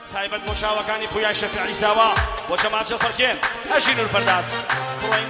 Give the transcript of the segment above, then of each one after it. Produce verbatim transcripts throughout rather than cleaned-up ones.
تایبەت بۆ چاوەکانی پویای شەفیعی زاوا بۆ جەماعەت فەرکێن ئەژین و پەرداز بڵێن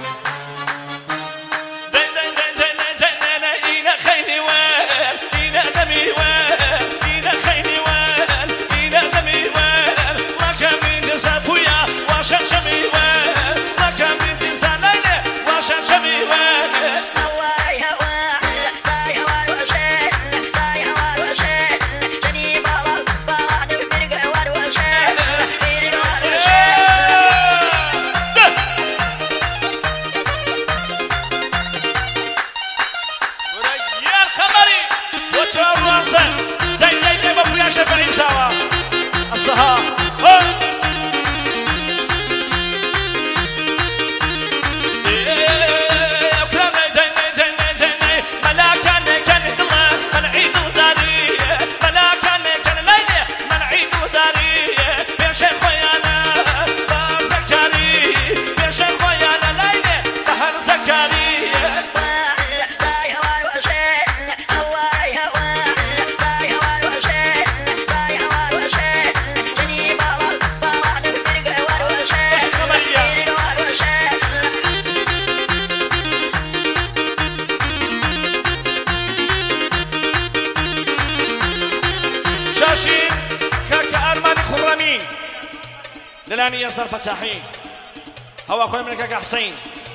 للاني ياسر فتاحي هو اخوي من كاكا حسين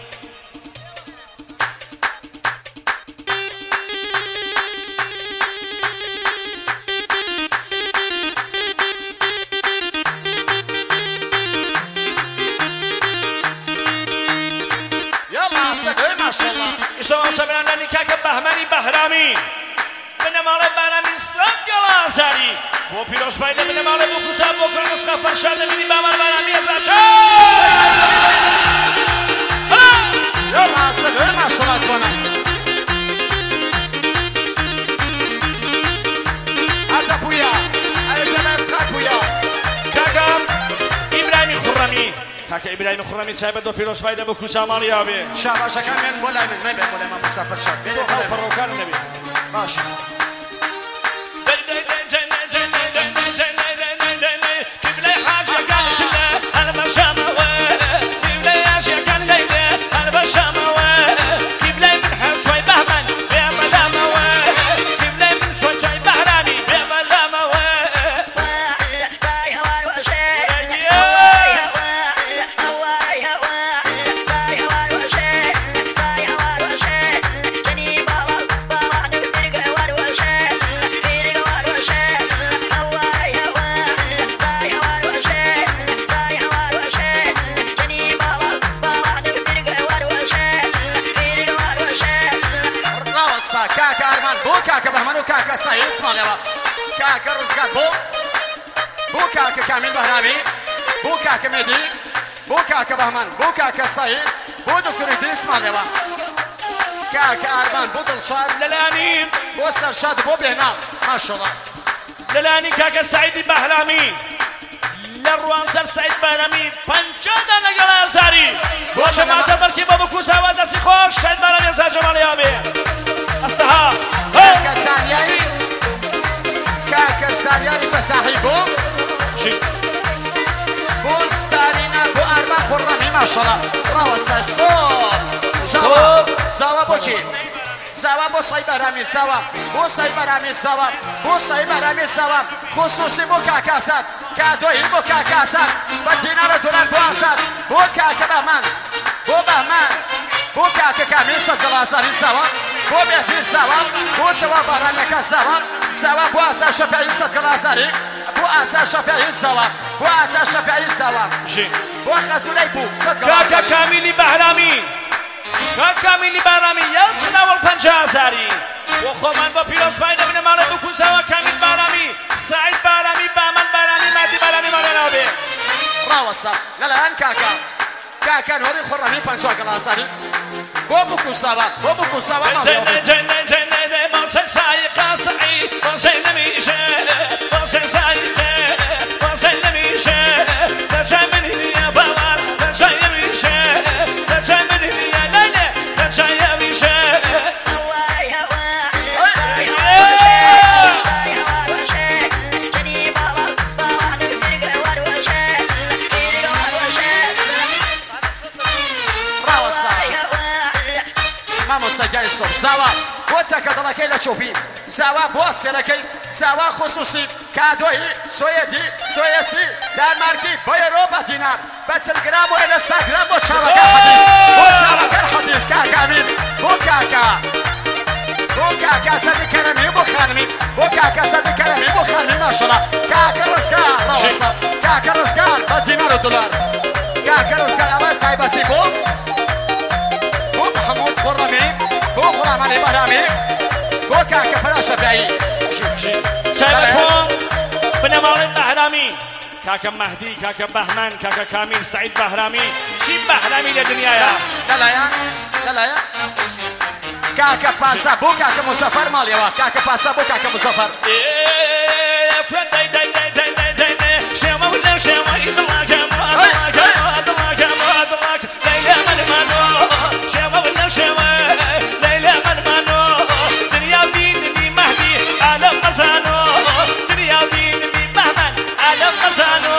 يلا عسكري ما شاء الله يسوون سبران لاني كاكا بهماني بهرامي بنمال بهرامي استراد جلازاري و پیروز باید بینه مال بو کوسا بو کنوس کافر شاد بینی با مال بارمی از چه يلا عسكري ما شاء الله زوانا عسى بويا على جمال خاك بويا كاكا إبراهيم خرمي كاكا إبراهيم خرمي تایبەت بۆ پیروز باید بو کوسا مالی آبی شاباشا كان من ولا من ما بين ولا ما مسافر شاد بين ولا فروكان النبي ماشي كاكا أرمان بو كاكا بهمنو كاكا سعيد اسمع يلا كاكا رزقات بو بو كاكا كامل بهرامي بو كاكا مهدي بو كاكا بهمن بو كاكا سعيد بو دكتور إدريس اسمع يلا كاكا أرمان بو دلشاد للاني بو سرشاد بو بهنا ما شاء الله للاني كاكا سعيد بهرامي لروان سر سعيد بهرامي پنجادا نگل ازاری بو جماعت بلکی بابو کوسا و دستی خوش سعيد بهرامي ازار جمالی آبی استها كاكا ثانياني كاكا ثانياني فساحبو شي بو سارينا بو أربع خرمي ما شاء الله روسا صوب زوا زوا بوشي زوا بو صايب رامي زوا بو صايب رامي زوا بو صايب رامي زوا خصوصي بو كاكا سات كادوي بو كاكا سات باتينا ردولان بو سات بو كاكا بهمان بو بهمان بو كاكا كامل صد غلاساري زوا بو مهدي زوا بو جواب رامي زوا زوا بو أسا شفعي صد غلاساري بو أسا شفعي زوا بو أسا شفعي زوا جي بو خزولي بو صد كاكا غلاساري كاملي بهرامي كاكا كاملي بهرامي يلتنا والپنجاه زاري وخومن با پیروز باید بینه مال بو کوسا و کامل بهرامي سعيد بهرامي بهمن بهرامي مهدي بهرامي مال نابي راوسا لالان كاكا كاكا نوري خرمي پنجاه غلاساري بو بو كوسا بو بو كوسا ما جنة جنة جنة بوسن سايقة سعيد بوسن نميشة بوسن سايقة بوسن نميشة تجمعني يا بابا تجمعني تجمعني يا ليلى تجمعني مامۆستاگیانی سۆب زاوا بۆ چەکە دڵەکەی لە چوپی زاوا بۆ سێرەکەی زاوا خصوصی کادۆی سۆیەتی سۆیەسی دانمارکی بۆ یۆرۆ بە دینار بە چل گرام و ئێلە گرام بۆ چاوەکە حەدیث بۆ چاوەکە حەدیث کاکامین بۆ کاکا بۆ کاکا سەدی کەرەمی بۆ خانمی بۆ کاکا سەدی کەرەمی بۆ خانمی ماشەڵا کاکە ڕزگار ڕەوەسە کاکە ڕزگار بە دینار و دولار کاکە ڕزگار ئەڵێ تایبەتی بۆ بۆ محەموود خۆڕەمی بۆ غوڵامانی بەرامی بۆ کاکە فەراشەفیایی تایبەتۆم بنەماڵی بەهرامی کاکە مەهدی کاکە بەهمەن کاکە کامیل سعید بەهرامی چی بەهرامی لە دنیایە لەلایەن لەلایەن کاکە پاسا بۆ کاکە مزەفەر ماڵیەوە کاکە پاسا بۆ کاکە مزەفەر شێمە لە شێمەی دڵاکەم دڵاکەم دڵاک لەیلە منمانۆ شێمە لە شێمە لەیلە منمانۆ دنیا بیننی مەهدی عالەم قەزانۆ دنیا بیننی بەهمەن عالەم قەزانۆ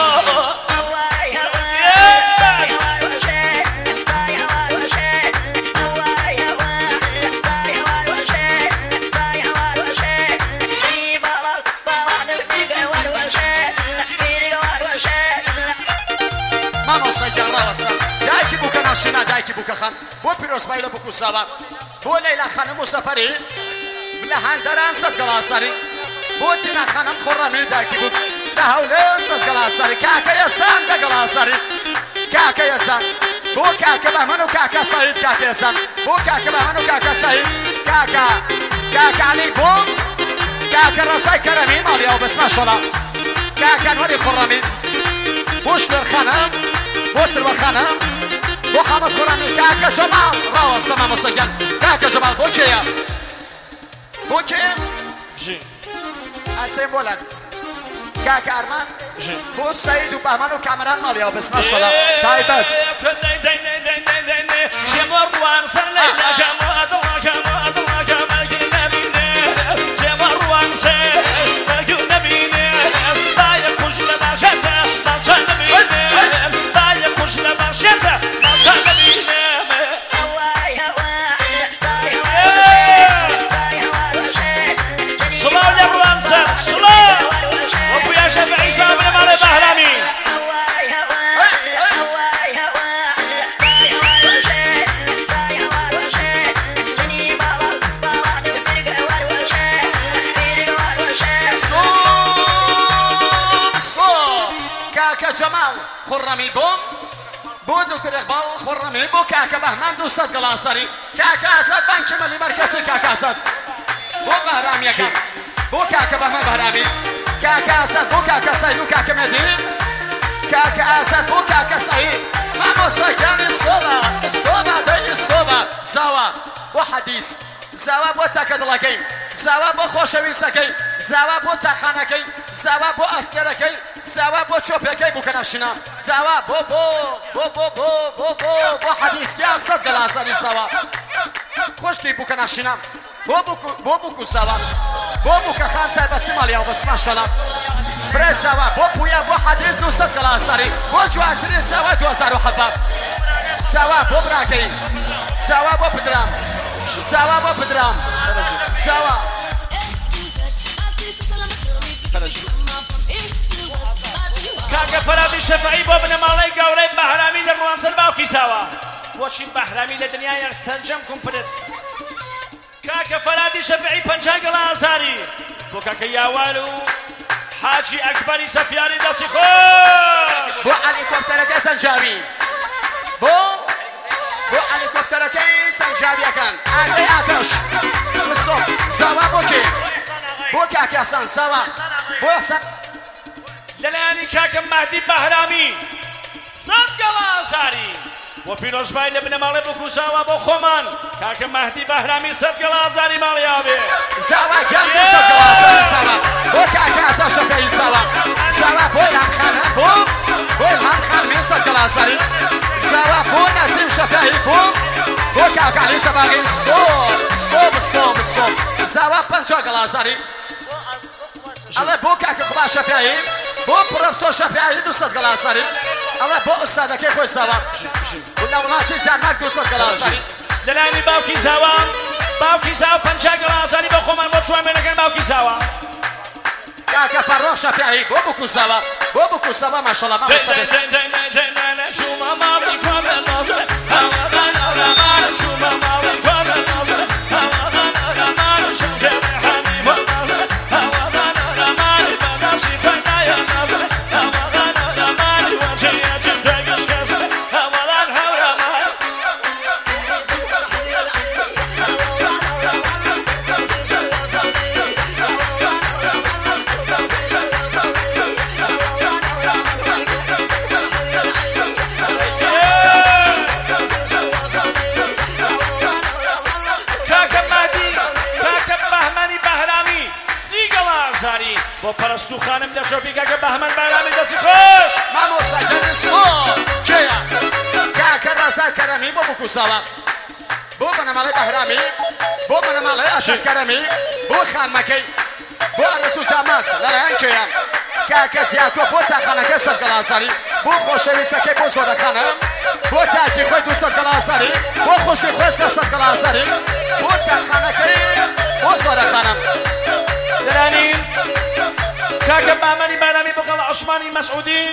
دایکی بووکە ناشینا دایکی بووکە خان بۆ پیرۆزبای لە بووک و ساوا بۆ لەیلا خانم و سەفەری لە هەندەران سەد گەڵاسەری بۆ تینا خانم خۆڕەمی دایکی بووک لە هەولێر سەد گەڵاسەری کاکە یەسان دە گەڵاسەری کاکە یەسان بۆ کاکە بەهمەن و کاکە سەعید کاکە یەسان بۆ کاکە بەهمەن و کاکە سەعید کاکە کاکە عەلی بۆ کاکە ڕەزای کەرەمی ماڵیاوە بەس ماشەڵا کاکە ئەنوەری خۆڕەمی بۆ شلێر خانم بۆ سروە خانم بۆ قامەس خۆڕەمی کاکە جەماڵ ڕاوەستە مامۆستاگیان کاکە جەماڵ بۆ کێیە بۆ کێ ئەسێ بۆلەت کاکە ئەرمان بۆ سەعید و بەهمەن و کامەران ماڵیاوە بەس ماشەڵا تایبەت شێمە ڕوان سەر لەیلاکەم دڵاکەم دڵاکەم ئەگەر نەبینێ شێمە ڕوان سەر ئەگەر نەبینێ دایە کوش لە باشێتە باچە نەبینێ دایە کوش لە باشێتە باچە نەبینێ سڵاو لە ڕوان سەر سڵاو وەکو یا شەفعی سام لە ماڵی بەهرامی کاکە جەماڵ خۆڕەمی بۆم بۆ دکتۆر ئیقباڵ خۆڕەمی بۆ کاکە بەهمەن دوو سەد گەڵاسەری کاکە ئازاد بانکی مەلی مەرکەزی کاکە ئازاد بۆ بەهرامیەکان بۆ کاکە بەهمەن بەهرامی کاکە ئازاد بۆ کاکە سەعید و کاکە مەهدی کاکە ئازاد بۆ کاکە سەعید مامۆستاگیانی سۆبە سۆبە دەی سۆبە زاوا بۆ حەدیث زاوا بۆ چاکە دڵەکەی زاوا بۆ خۆشەویستەکەی زاوا بۆ چاخانەکەی زاوا بۆ ئەستێرەکەی زاوا بۆ چۆپەکەی بووکە ناشینا زاوا بۆ بۆ بۆ بۆ بۆ بۆ بۆ بۆ حەدیثیان سەد گەڵاسەری زاوا خۆشکی بووکە ناشینا بۆ بۆ بووک و زاوا بۆ بووکە خان سایبەسی ماڵیاوە بەس ماشەڵا برێ زاوا بۆ پویا بۆ حەدیث دوو سەد گەڵاسەری بۆ جوانترین زاوا دوو هەزار و حەباب زاوا بۆ براکەی زاوا بۆ پدرام زاوا بۆ پدرام زاوا کاکە فەرادی شەفعی بۆ بنەماڵەی گەورەی بەهرامی لە ڕوانسەر باوکی ساوە بۆچی بەهرامی لە دنیای سەرجەم کومپلت کاکە فەرادی شەفعی پەنجا گەڵاسەری بۆ کاکە یاوال و حاجی ئەکبەری سەفیانی دەستی خۆش بۆ هەلیکۆپتەرەکەی سەنجاوی بۆ بۆ هەلیکۆپتەرەکەی سەنجاویەکان ئاگرەی ئاتەش زاوا بۆ کێ بۆ کاکە ئەسان زاوا بۆ ئەسان لەلایەنی کاکە مەهدی بەهرامی سەد گەڵاسەری بۆ پیرۆزبای لە بنەماڵی بکوساوە بۆ خۆمان کاکە مەهدی بەهرامی سەد گەڵاسەری ماڵیا بێ زاوا گەڵی سەد گەڵاسەری زاوا بۆ کاکە ئەسان شەفعی زاوا زاوا بۆ ئیلهام خان بۆ بۆ ئیلهام خانمی سەد گەڵاسەری زاوا بۆ نەسیم شەفعی بۆ بۆ کاکە عەلی سەباغی سۆب سۆب سۆب سۆب زاوا پەنجا گەڵاسەری ئەڵێ بۆ کاکە خوڵا شەفعی بۆ پرۆفسۆر شەفعی دوو سەد گەڵاسەری ئەڵێ بۆ ئوستادەکەی خۆی زاوا بۆ ناوڵاسی جارمەرگ دوو سەد گەڵاسەری لەلایەنی باوکی زاوا باوکی ساوە پەنجا گەڵازانی بە خۆمان بۆ چوامێنەکەن باوکی ساوە کاکە فەرۆخ شەفیعی بۆ بکوسەوە بۆ بکوسەوە ماشەڵڵا مامۆستا بێست چوومە ماڵی کۆمە نازڵێ هەوادان ئەورامان چوومە ماڵی کۆمە نازڵێ هەوادان ئەورامان شەکەمە هەمی بۆ نازڵێ هەوادان ئەورامانی بەداسی خۆی نایە نازڵێ هەوادان ئەورامانی وەجەیەتی تێگەشکەزڵێ هەوادان هەورامان بۆ پەرستوو خانم دەچۆ بیکاکە بەهمەن بەهرامی دەستی خۆش مامۆستا گەنسۆ کێیە کاکە ڕازا کەرەمی بۆ بکوسەوە بۆ بەنەماڵەی بەهرامی بۆ بەنەماڵەی ئەشەف کەرەمی بۆ خانمەکەی بۆ ئەرسوو تاماس لەلایەن کێیە کاکە جیاکۆ بۆ چاخانەکە سەد گەڵازاری بۆ خۆشەویستەکەی بۆ زۆرەخانە بۆ تاکی خۆی دووسەد گەڵازاری بۆ خوشکی خۆی سێسەد گەڵازاری بۆ چاخانەکەی بۆ زۆرەخانە دەرانین کاکە بامەنی بەرامی بەقەڵ عوسمانی مەسعودی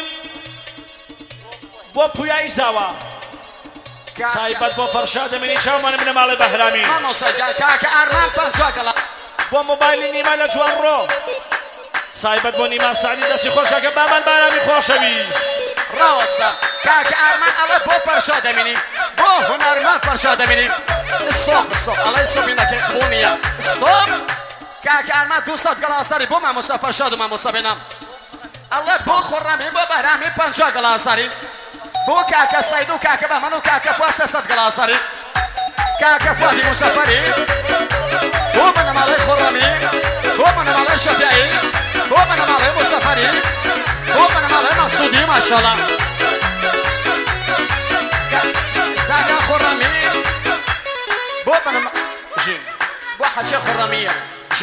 بۆ پویایی زاوە سایبەت بۆ فەرشا دەمێنی چاومانە بنە ماڵی بەهرامی مامۆستا جان کاکە ئارمان پەنجا گەڵا بۆ مۆبایلی نیما لە جوان ڕۆ سایبەت بۆ نیما سعدی دەستی خۆشەکە بامان بەرامی خۆشەویست ڕاوەسە کاکە ئارمان ئەڵێ بۆ فەرشا دەمێنی بۆ هونەرمان فەرشا دەمێنی ستۆپ ستۆپ ئەڵێ سۆبینەکەی قبوڵ نییە ستۆپ کاکە ئارمان دووسەد گەڵازاری بۆ مامۆستا فەرشاد و مامۆستا بێنام ئەڵێ بۆ خۆڕەمی بۆ بەهرامی پەنجا گەڵازاری بۆ کاکە سەید و کاکە بەمەن و کاکە فوا سێسەد گەڵازاری کاکە فوادی موسەفەری بۆ بەنەماڵەی خۆڕەمی بۆ بەنەماڵەی شەفیعی بۆ بەنەماڵەی موسەفەری بۆ بەنەماڵەی مەقسوودی ماشەڵڵا زاگا خۆڕەمی بۆ بەنەما بۆ حەجێ خۆڕەمیە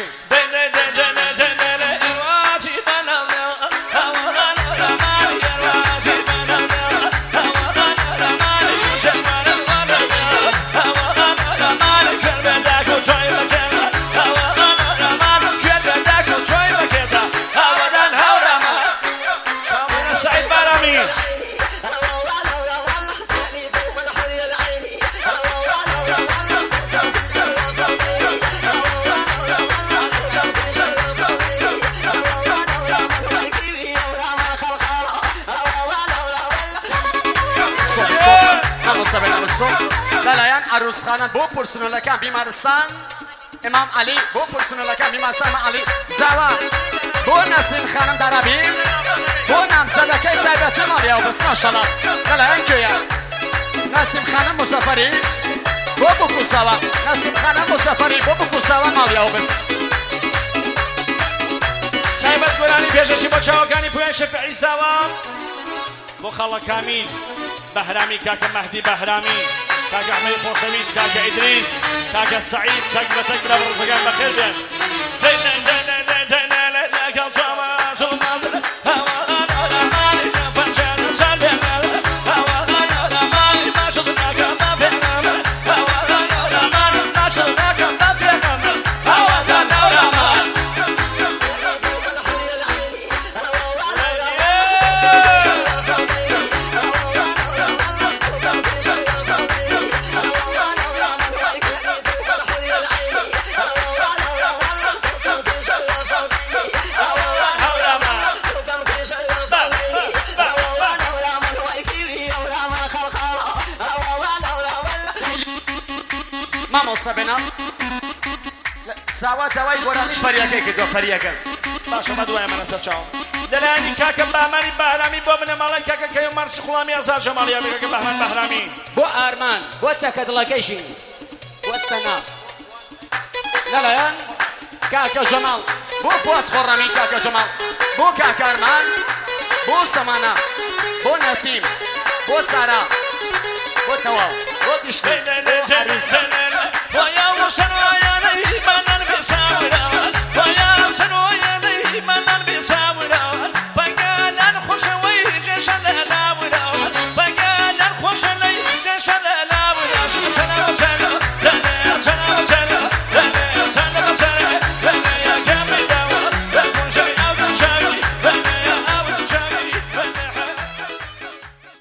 لەلایەن عروسخانە بۆ پرسنۆلەکان بیمارستان ئیمام عەلی بۆ پرسنۆلەکان بیمارستان ئیمام عەلی زاوا بۆ نەسرین خانم دارابی بۆ نامزەدەکەی تایبەتی ماڵیاو بەس ماشەڵڵا لەلایەن کێیە نەسیم خانم موسەفەری بۆ بکوسەوە نەسیم خانم موسەفەری بۆ بکوسەوە ماڵیاو بس سایبەت گۆرانی پێشەشی بۆ چاوەکانی پویان شەفیعی زاوا بۆ خاڵە کامیل بەهرامی کاکە مەهدی بەهرامی کاکە ئەحمەدی خۆشەویست کاکە ئیدریس کاکە سەعید سەگ بە تەک لە ڕۆژەکان بەخێر بێن مامۆستا بێنام زاوا داوای گۆرانی پەریەکەی کردووە پەریەکە باشە بە دوایە منە سەر چاوم دەلایانی کاکە بەهمانی بەهرامی بۆ بنە ماڵی کاکە کەیە مارسی خوڵامی ئازار جەماڵیە بێکەکە بەهمان بەهرامی بۆ ئارمان بۆ چەکە دڵەکەیشی بۆ سەنا لەلایەن کاکە جەماڵ بۆ فواد خۆڕەمی کاکە جەماڵ بۆ کاکە ئارمان بۆ سەمانە بۆ نەسیم بۆ سارا بۆ تەواو بۆ تیشتی بۆ حەریس ويا وشن ويا نيمان